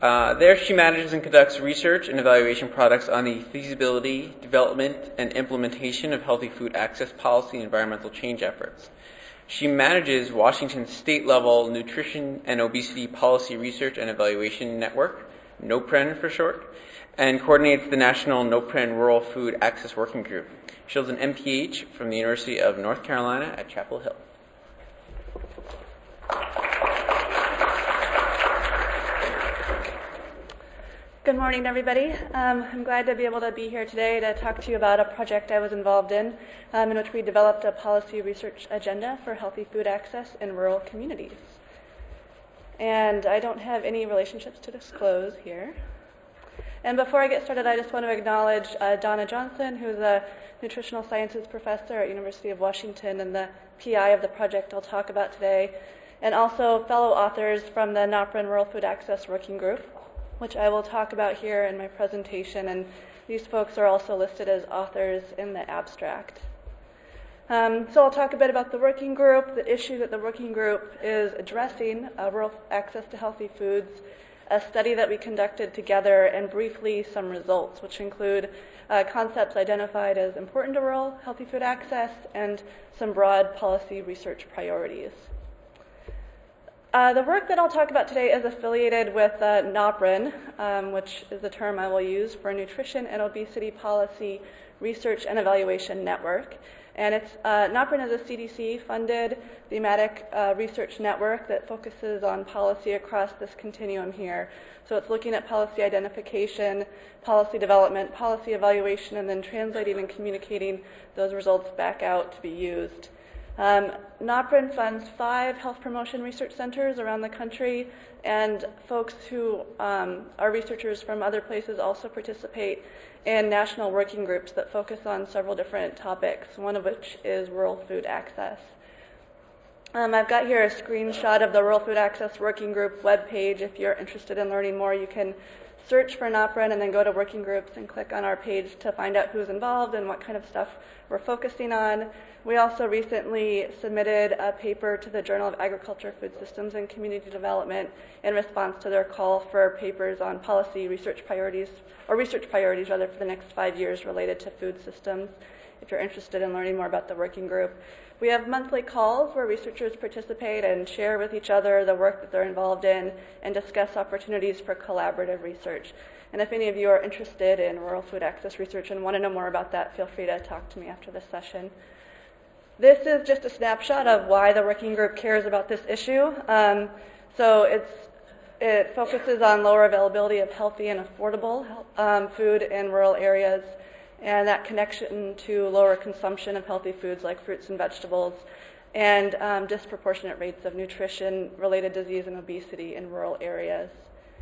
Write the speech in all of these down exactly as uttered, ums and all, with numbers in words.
Uh, there she manages and conducts research and evaluation products on the feasibility, development, and implementation of healthy food access policy and environmental change efforts. She manages Washington's state-level nutrition and obesity policy research and evaluation network, NOPREN for short, and coordinates the National NOPREN Rural Food Access Working Group. She holds an M P H from the University of North Carolina at Chapel Hill. Good morning, everybody. Um, I'm glad to be able to be here today to talk to you about a project I was involved in, um, in which we developed a policy research agenda for healthy food access in rural communities. And I don't have any relationships to disclose here. And before I get started, I just want to acknowledge uh, Donna Johnson, who's a nutritional sciences professor at University of Washington and the P I of the project I'll talk about today, and also fellow authors from the NOPREN Rural Food Access Working Group, which I will talk about here in my presentation, and these folks are also listed as authors in the abstract. Um, so I'll talk a bit about the working group, the issue that the working group is addressing, uh, rural access to healthy foods, a study that we conducted together, and briefly some results, which include uh, concepts identified as important to rural healthy food access and some broad policy research priorities. Uh, the work that I'll talk about today is affiliated with uh, NOPREN, um, which is the term I will use for Nutrition and Obesity Policy Research and Evaluation Network. And it's uh, NOPREN is a C D C-funded thematic uh, research network that focuses on policy across this continuum here. So it's looking at policy identification, policy development, policy evaluation, and then translating and communicating those results back out to be used. Um, NOPREN funds five health promotion research centers around the country, and folks who um, are researchers from other places also participate in national working groups that focus on several different topics, one of which is rural food access. Um, I've got here a screenshot of the Rural Food Access Working Group webpage. If you're interested in learning more, you can search for NOPREN and then go to working groups and click on our page to find out who's involved and what kind of stuff we're focusing on. We also recently submitted a paper to the Journal of Agriculture, Food Systems, and Community Development in response to their call for papers on policy research priorities, or research priorities rather, for the next five years related to food systems, if you're interested in learning more about the working group. We have monthly calls where researchers participate and share with each other the work that they're involved in and discuss opportunities for collaborative research. And if any of you are interested in rural food access research and want to know more about that, feel free to talk to me after this session. This is just a snapshot of why the working group cares about this issue. Um, so it's, it focuses on lower availability of healthy and affordable um, food in rural areas, and that connection to lower consumption of healthy foods like fruits and vegetables, and um, disproportionate rates of nutrition-related disease and obesity in rural areas.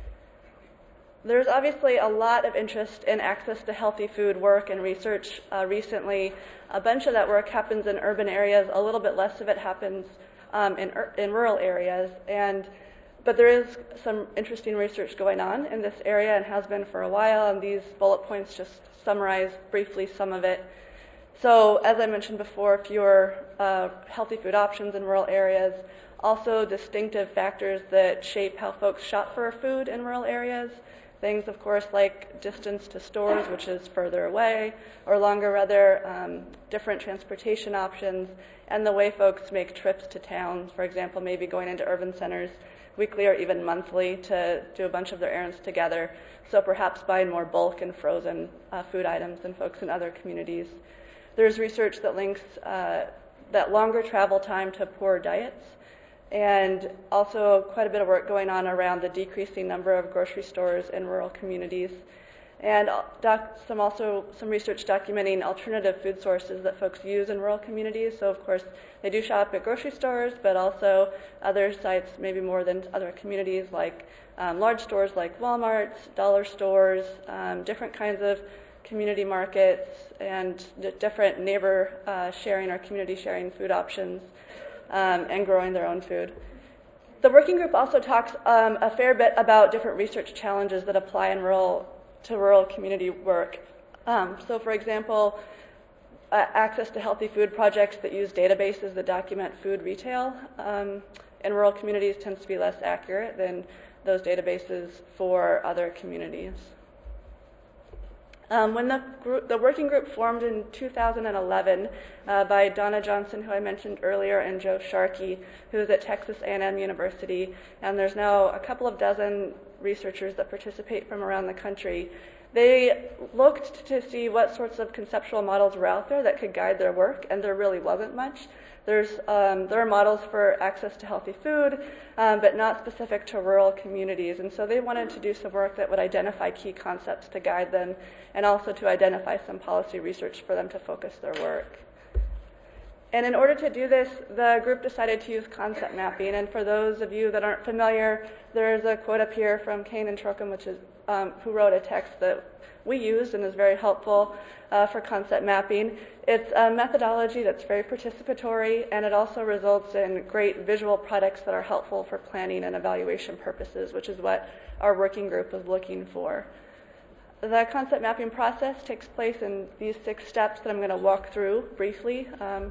There's obviously a lot of interest in access to healthy food work and research uh, recently. A bunch of that work happens in urban areas. A little bit less of it happens um, in, in rural areas. And but there is some interesting research going on in this area and has been for a while, and these bullet points just summarize briefly some of it. So as I mentioned before, fewer uh, healthy food options in rural areas, also distinctive factors that shape how folks shop for food in rural areas. Things, of course, like distance to stores, which is further away, or longer rather, um, different transportation options, and the way folks make trips to towns, for example, maybe going into urban centers weekly or even monthly to do a bunch of their errands together, so perhaps buying more bulk and frozen uh, food items than folks in other communities. There's research that links uh, that longer travel time to poor diets, and also quite a bit of work going on around the decreasing number of grocery stores in rural communities, and doc- some also some research documenting alternative food sources that folks use in rural communities. So of course they do shop at grocery stores, but also other sites, maybe more than other communities, like um, large stores like Walmarts, dollar stores, um, different kinds of community markets, and d- different neighbor uh, sharing or community sharing food options. Um, and growing their own food. The working group also talks um, a fair bit about different research challenges that apply in rural to rural community work. Um, so, for example, uh, access to healthy food projects that use databases that document food retail um, in rural communities tends to be less accurate than those databases for other communities. Um, when the, group, the working group formed in two thousand eleven uh, by Donna Johnson, who I mentioned earlier, and Joe Sharkey, who is at Texas A and M University, and there's now a couple of dozen researchers that participate from around the country, they looked to see what sorts of conceptual models were out there that could guide their work, and there really wasn't much. There's, um, there are models for access to healthy food, um, but not specific to rural communities. And so they wanted to do some work that would identify key concepts to guide them, and also to identify some policy research for them to focus their work. And in order to do this, the group decided to use concept mapping. And for those of you that aren't familiar, there's a quote up here from Kane and Trocum, which is um, who wrote a text that we used and is very helpful uh, for concept mapping. It's a methodology that's very participatory, and it also results in great visual products that are helpful for planning and evaluation purposes, which is what our working group was looking for. The concept mapping process takes place in these six steps that I'm going to walk through briefly. Um,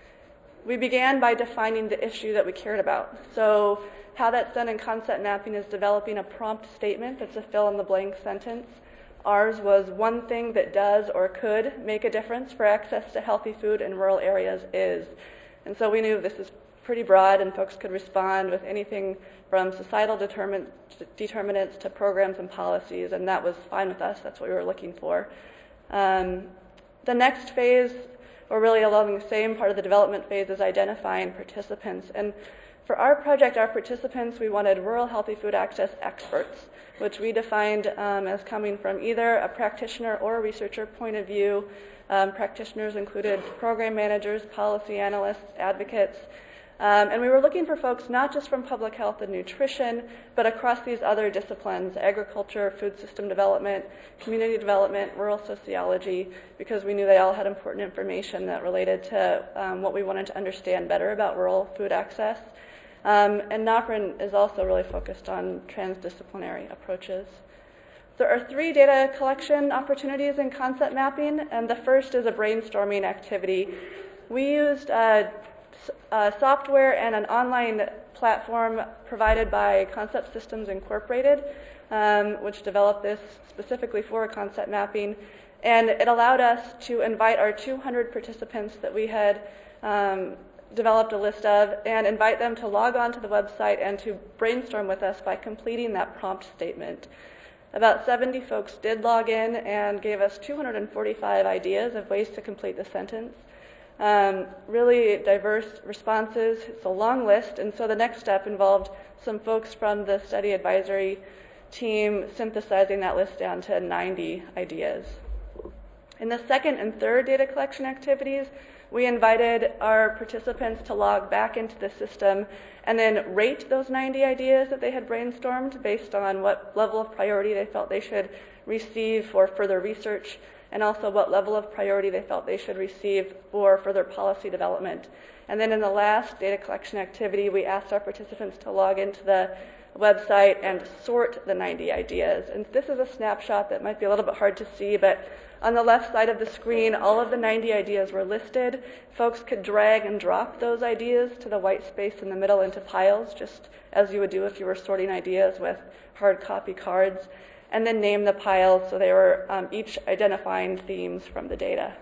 we began by defining the issue that we cared about. So how that's done in concept mapping is developing a prompt statement that's a fill-in-the-blank sentence. Ours was one thing that does or could make a difference for access to healthy food in rural areas is. And so we knew this is pretty broad, and folks could respond with anything from societal determin- determinants to programs and policies, and that was fine with us. That's what we were looking for. Um, the next phase, or really along the same part of the development phase, is identifying participants. And for our project, our participants, we wanted rural healthy food access experts, which we defined um, as coming from either a practitioner or a researcher point of view. Um, practitioners included program managers, policy analysts, advocates, um, and we were looking for folks not just from public health and nutrition, but across these other disciplines: agriculture, food system development, community development, rural sociology, because we knew they all had important information that related to um, what we wanted to understand better about rural food access. Um, and NAHPRN is also really focused on transdisciplinary approaches. There are three data collection opportunities in concept mapping, and the first is a brainstorming activity. We used uh, uh, software and an online platform provided by Concept Systems Incorporated, um, which developed this specifically for concept mapping, and it allowed us to invite our two hundred participants that we had um, developed a list of, and invite them to log on to the website and to brainstorm with us by completing that prompt statement. About seventy folks did log in and gave us two hundred forty-five ideas of ways to complete the sentence. Um, really diverse responses. It's a long list, and so the next step involved some folks from the study advisory team synthesizing that list down to ninety ideas. In the second and third data collection activities, we invited our participants to log back into the system and then rate those ninety ideas that they had brainstormed based on what level of priority they felt they should receive for further research, and also what level of priority they felt they should receive for further policy development. And then in the last data collection activity, we asked our participants to log into the website and sort the ninety ideas. And this is a snapshot that might be a little bit hard to see, but on the left side of the screen, all of the ninety ideas were listed. Folks could drag and drop those ideas to the white space in the middle into piles, just as you would do if you were sorting ideas with hard copy cards, and then name the piles so they were um, each identifying themes from the data.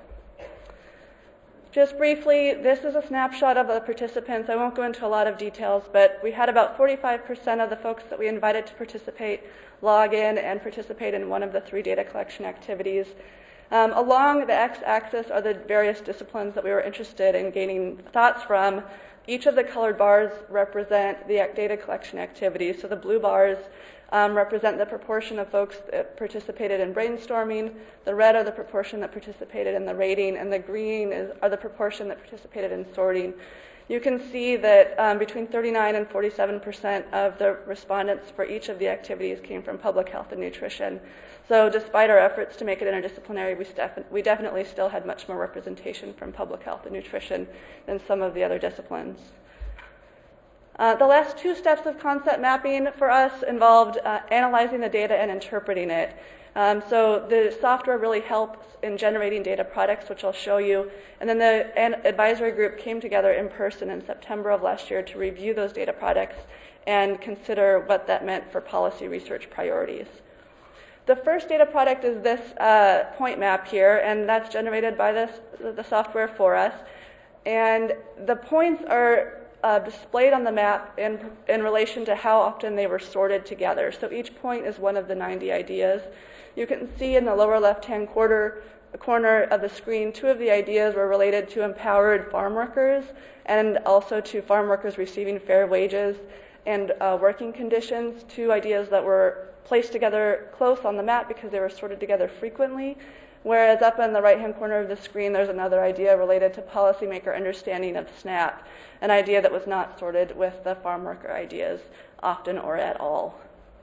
Just briefly, this is a snapshot of the participants. I won't go into a lot of details, but we had about forty-five percent of the folks that we invited to participate log in and participate in one of the three data collection activities. Um, along the x-axis are the various disciplines that we were interested in gaining thoughts from. Each of the colored bars represent the data collection activities. So the blue bars um, represent the proportion of folks that participated in brainstorming. The red are the proportion that participated in the rating, and the green is, are the proportion that participated in sorting. You can see that um, between thirty-nine and forty-seven percent of the respondents for each of the activities came from public health and nutrition. So despite our efforts to make it interdisciplinary, we, stef- we definitely still had much more representation from public health and nutrition than some of the other disciplines. Uh, the last two steps of concept mapping for us involved uh, analyzing the data and interpreting it. Um, so the software really helps in generating data products, which I'll show you. And then the an advisory group came together in person in September of last year to review those data products and consider what that meant for policy research priorities. The first data product is this uh, point map here, and that's generated by this, the software for us. And the points are uh, displayed on the map in, in relation to how often they were sorted together. So each point is one of the ninety ideas. You can see in the lower left-hand quarter, corner of the screen, two of the ideas were related to empowered farm workers and also to farm workers receiving fair wages and uh, working conditions, two ideas that were placed together close on the map because they were sorted together frequently. Whereas up in the right-hand corner of the screen, there's another idea related to policymaker understanding of SNAP, an idea that was not sorted with the farm worker ideas often or at all.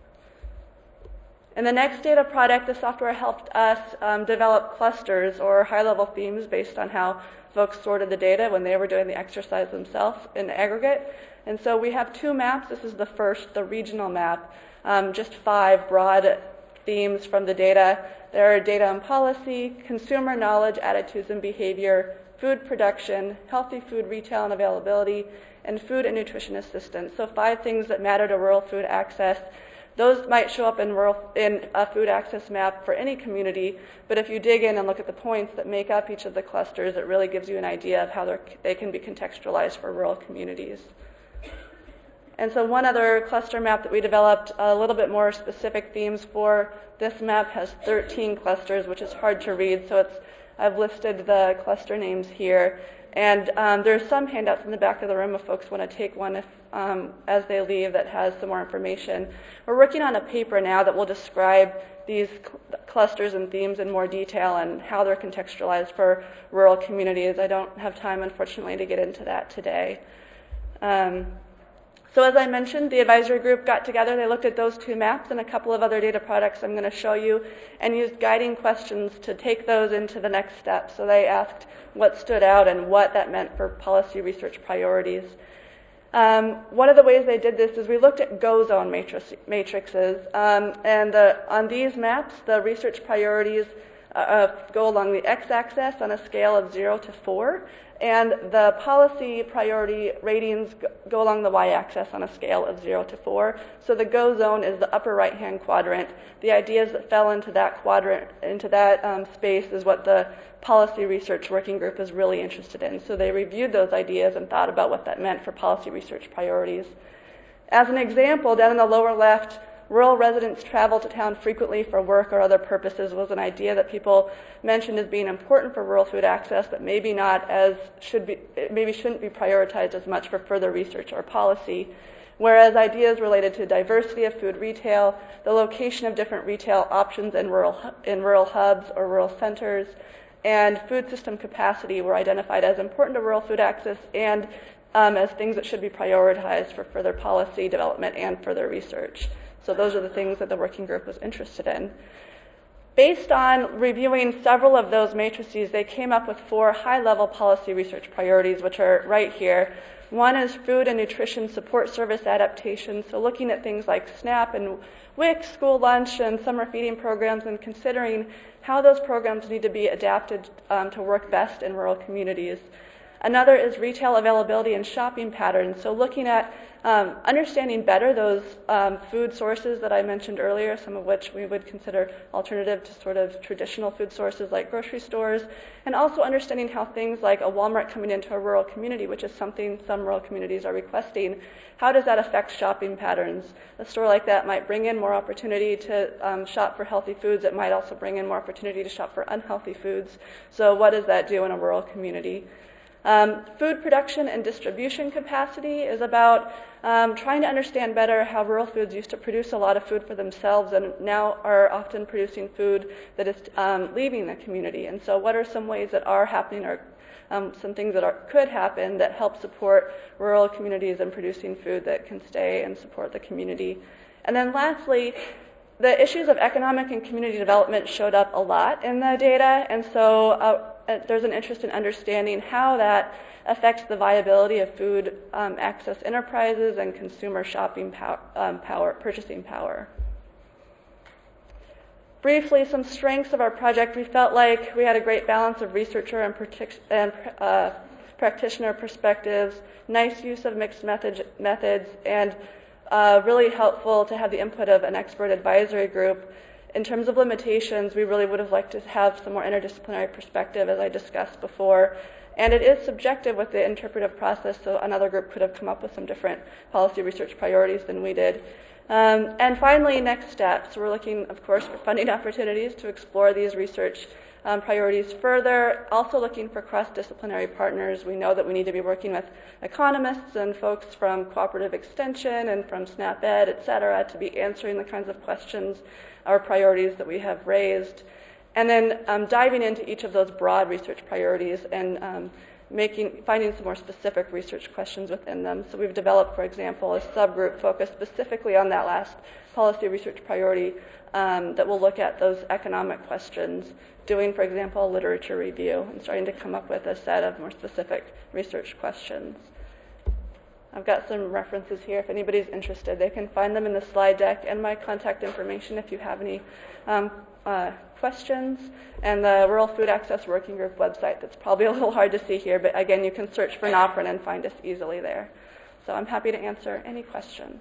In the next data product, the software helped us um, develop clusters or high-level themes based on how folks sorted the data when they were doing the exercise themselves in aggregate. And so we have two maps. This is the first, the regional map, um, just five broad themes from the data. There are data on policy, consumer knowledge, attitudes and behavior, food production, healthy food retail and availability, and food and nutrition assistance. So five things that matter to rural food access. Those might show up in, rural, in a food access map for any community, but if you dig in and look at the points that make up each of the clusters, it really gives you an idea of how they can be contextualized for rural communities. And so one other cluster map that we developed, a little bit more specific themes for. This map has thirteen clusters, which is hard to read, so it's, I've listed the cluster names here. And um, there's some handouts in the back of the room if folks want to take one if, um, as they leave that has some more information. We're working on a paper now that will describe these cl- clusters and themes in more detail and how they're contextualized for rural communities. I don't have time, unfortunately, to get into that today. Um, So as I mentioned, the advisory group got together. They looked at those two maps and a couple of other data products I'm going to show you and used guiding questions to take those into the next step. So they asked what stood out and what that meant for policy research priorities. Um, one of the ways they did this is we looked at GO zone matric- matrices. Um, and the, on these maps, the research priorities uh, go along the x-axis on a scale of zero to four. And the policy priority ratings go along the y-axis on a scale of zero to four. So the GO zone is the upper right-hand quadrant. The ideas that fell into that quadrant, into that um, space, is what the policy research working group is really interested in. So they reviewed those ideas and thought about what that meant for policy research priorities. As an example, down in the lower left, rural residents travel to town frequently for work or other purposes was an idea that people mentioned as being important for rural food access, but maybe not as should be, maybe shouldn't be prioritized as much for further research or policy. Whereas ideas related to diversity of food retail, the location of different retail options in rural in rural hubs or rural centers, and food system capacity were identified as important to rural food access and um, as things that should be prioritized for further policy development and further research. So those are the things that the working group was interested in. Based on reviewing several of those matrices, they came up with four high-level policy research priorities, which are right here. One is food and nutrition support service adaptation, so looking at things like SNAP and W I C, school lunch, and summer feeding programs, and considering how those programs need to be adapted um, to work best in rural communities. Another is retail availability and shopping patterns, so looking at um, understanding better those um, food sources that I mentioned earlier, some of which we would consider alternative to sort of traditional food sources like grocery stores, and also understanding how things like a Walmart coming into a rural community, which is something some rural communities are requesting, how does that affect shopping patterns? A store like that might bring in more opportunity to um, shop for healthy foods. It might also bring in more opportunity to shop for unhealthy foods. So what does that do in a rural community? Um, food production and distribution capacity is about um, trying to understand better how rural foods used to produce a lot of food for themselves and now are often producing food that is um, leaving the community. And so what are some ways that are happening or um, some things that are, could happen that help support rural communities in producing food that can stay and support the community? And then lastly, the issues of economic and community development showed up a lot in the data, and so uh, there's an interest in understanding how that affects the viability of food um, access enterprises and consumer shopping power, um, power, purchasing power. Briefly, some strengths of our project. We felt like we had a great balance of researcher and, partic- and uh, practitioner perspectives, nice use of mixed method- methods, and uh, really helpful to have the input of an expert advisory group. In terms of limitations, we really would have liked to have some more interdisciplinary perspective, as I discussed before. And it is subjective with the interpretive process, so another group could have come up with some different policy research priorities than we did. Um, and finally, next steps. We're looking, of course, for funding opportunities to explore these research um, priorities further. Also looking for cross-disciplinary partners. We know that we need to be working with economists and folks from cooperative extension and from SNAP Ed, et cetera, to be answering the kinds of questions or priorities that we have raised. And then um, diving into each of those broad research priorities and um, making, finding some more specific research questions within them. So we've developed, for example, a subgroup focused specifically on that last policy research priority um, that will look at those economic questions, doing, for example, a literature review and starting to come up with a set of more specific research questions. I've got some references here. If anybody's interested, they can find them in the slide deck and my contact information if you have any um, uh, questions. And the Rural Food Access Working Group website, that's probably a little hard to see here, but again, you can search for N O P R N and find us easily there. So I'm happy to answer any questions.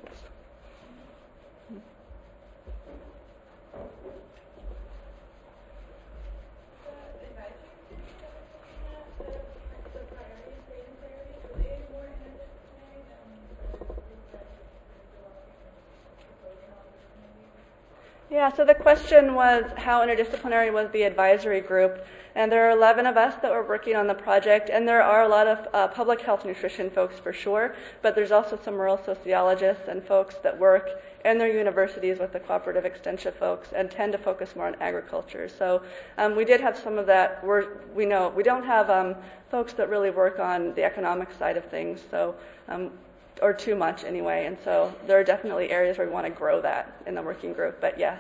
Yeah, so the question was how interdisciplinary was the advisory group, and there are eleven of us that were working on the project, and there are a lot of uh, public health nutrition folks for sure, but there's also some rural sociologists and folks that work in their universities with the cooperative extension folks and tend to focus more on agriculture. So um, we did have some of that. We're, we know we don't have um, folks that really work on the economic side of things, so um, or too much anyway, and so there are definitely areas where we want to grow that in the working group, but yes.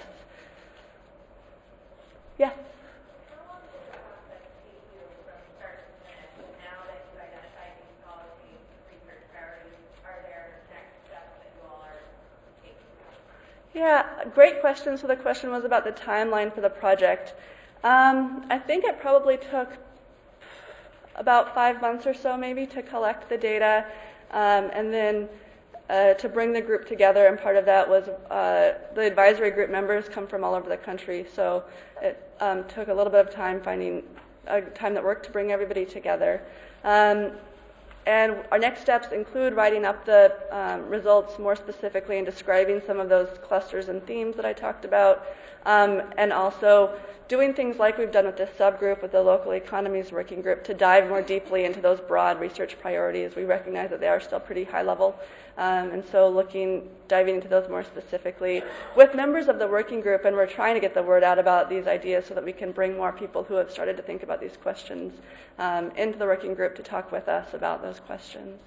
Yeah? How long does the process take you from start to finish? Now that you've identified these policy research priorities, are there next steps that you all are taking? Yeah, great question. So the question was about the timeline for the project. Um, I think it probably took about five months or so maybe to collect the data. Um, and then uh, to bring the group together, and part of that was uh, the advisory group members come from all over the country, so it um, took a little bit of time finding a time that worked to bring everybody together. Um, and our next steps include writing up the um, results more specifically and describing some of those clusters and themes that I talked about, um, and also doing things like we've done with this subgroup with the local economies working group to dive more deeply into those broad research priorities. We recognize that they are still pretty high level, um, and so looking, diving into those more specifically with members of the working group, and we're trying to get the word out about these ideas so that we can bring more people who have started to think about these questions um, into the working group to talk with us about those questions.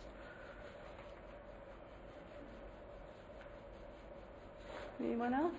Anyone else?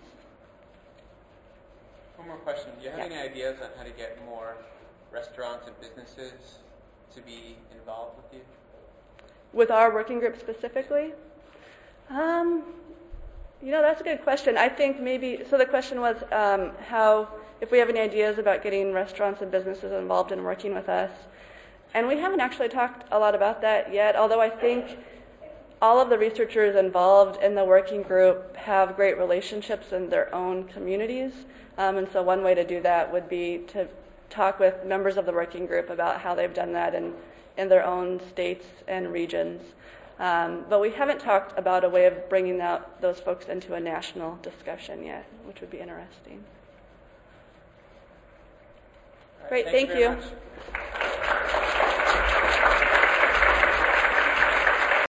One more question. Do you have Yeah. any ideas on how to get more restaurants and businesses to be involved with you? With our working group specifically? Um, you know, that's a good question. I think maybe, so the question was um, how, if we have any ideas about getting restaurants and businesses involved in working with us. And we haven't actually talked a lot about that yet, although I think all of the researchers involved in the working group have great relationships in their own communities. Um, and so one way to do that would be to talk with members of the working group about how they've done that in, in their own states and regions. Um, but we haven't talked about a way of bringing that, those folks into a national discussion yet, which would be interesting. All right, Great, thank thank you. you. Very much.